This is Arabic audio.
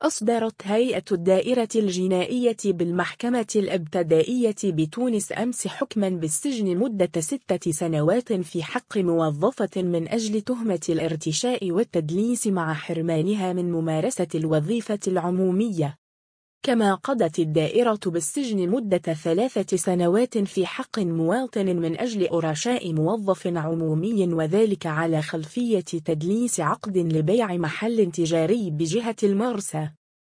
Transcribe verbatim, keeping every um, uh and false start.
أصدرت هيئة الدائرة الجنائية بالمحكمة الابتدائية بتونس أمس حكما بالسجن مدة ستة سنوات في حق موظفة من أجل تهمة الارتشاء والتدليس مع حرمانها من ممارسة الوظيفة العمومية. كما قضت الدائرة بالسجن مدة ثلاثة سنوات في حق مواطن من أجل إرشاء موظف عمومي، وذلك على خلفية تدليس عقد لبيع محل تجاري بجهة المرسى.